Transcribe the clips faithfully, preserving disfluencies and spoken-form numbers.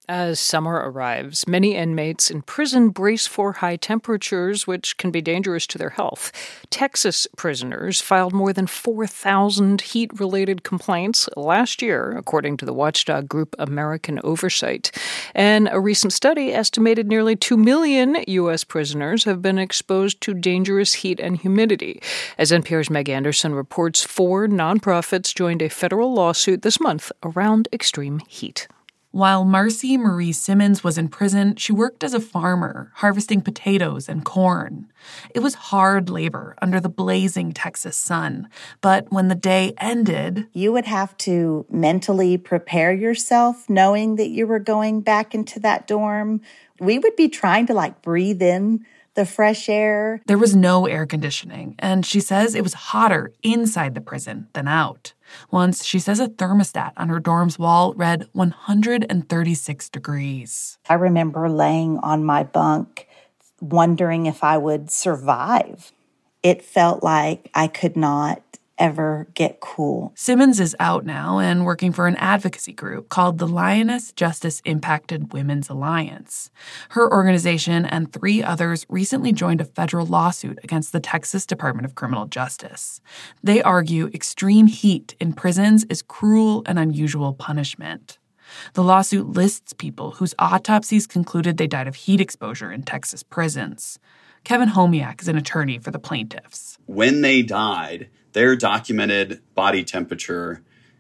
As summer arrives, many inmates in prison brace for high temperatures, which can be dangerous to their health. Texas prisoners filed more than four thousand heat-related complaints last year, according to the watchdog group American Oversight. And a recent study estimated nearly two million U S prisoners have been exposed to dangerous heat and humidity. As N P R's Meg Anderson reports, four nonprofits joined a federal lawsuit this month around extreme heat. While Marcy Marie Simmons was in prison, she worked as a farmer, harvesting potatoes and corn. It was hard labor under the blazing Texas sun. But when the day ended, you would have to mentally prepare yourself knowing that you were going back into that dorm. We would be trying to, like, breathe in the fresh air. There was no air conditioning, and she says it was hotter inside the prison than out. Once, she says a thermostat on her dorm's wall read one hundred thirty-six degrees. I remember laying on my bunk, wondering if I would survive. It felt like I could not ever get cool. Simmons is out now and working for an advocacy group called the Lioness Justice Impacted Women's Alliance. Her organization and three others recently joined a federal lawsuit against the Texas Department of Criminal Justice. They argue extreme heat in prisons is cruel and unusual punishment. The lawsuit lists people whose autopsies concluded they died of heat exposure in Texas prisons. Kevin Homiak is an attorney for the plaintiffs. When they died, their documented body temperature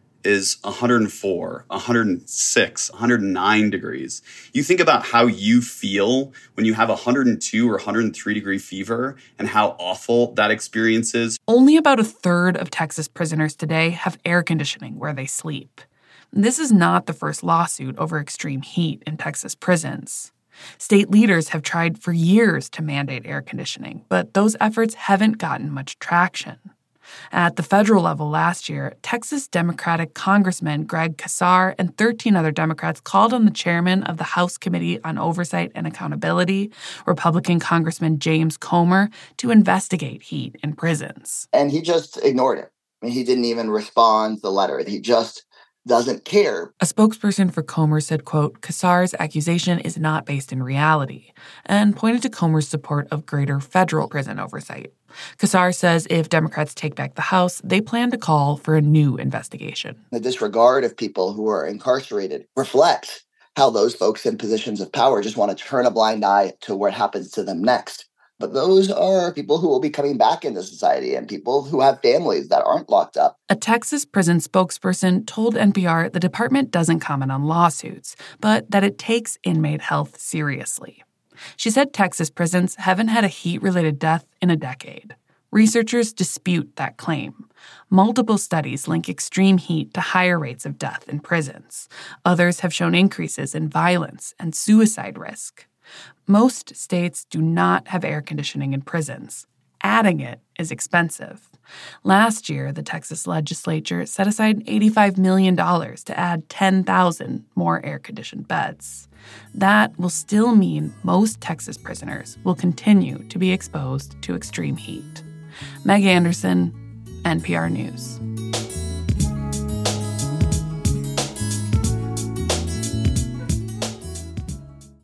is one hundred four, one hundred six, one hundred nine degrees. You think about how you feel when you have one hundred two or one hundred three degree fever and how awful that experience is. Only about a third of Texas prisoners today have air conditioning where they sleep. This is not the first lawsuit over extreme heat in Texas prisons. State leaders have tried for years to mandate air conditioning, but those efforts haven't gotten much traction. At the federal level last year, Texas Democratic Congressman Greg Casar and thirteen other Democrats called on the chairman of the House Committee on Oversight and Accountability, Republican Congressman James Comer, to investigate heat in prisons. And he just ignored it. I mean, he didn't even respond to the letter. He just doesn't care. A spokesperson for Comer said, quote, Casar's accusation is not based in reality, and pointed to Comer's support of greater federal prison oversight. Casar says if Democrats take back the House, they plan to call for a new investigation. The disregard of people who are incarcerated reflects how those folks in positions of power just want to turn a blind eye to what happens to them next. But those are people who will be coming back into society and people who have families that aren't locked up. A Texas prison spokesperson told N P R the department doesn't comment on lawsuits, but that it takes inmate health seriously. She said Texas prisons haven't had a heat-related death in a decade. Researchers dispute that claim. Multiple studies link extreme heat to higher rates of death in prisons. Others have shown increases in violence and suicide risk. Most states do not have air conditioning in prisons. Adding it is expensive. Last year, the Texas legislature set aside eighty-five million dollars to add ten thousand more air-conditioned beds. That will still mean most Texas prisoners will continue to be exposed to extreme heat. Meg Anderson, N P R News.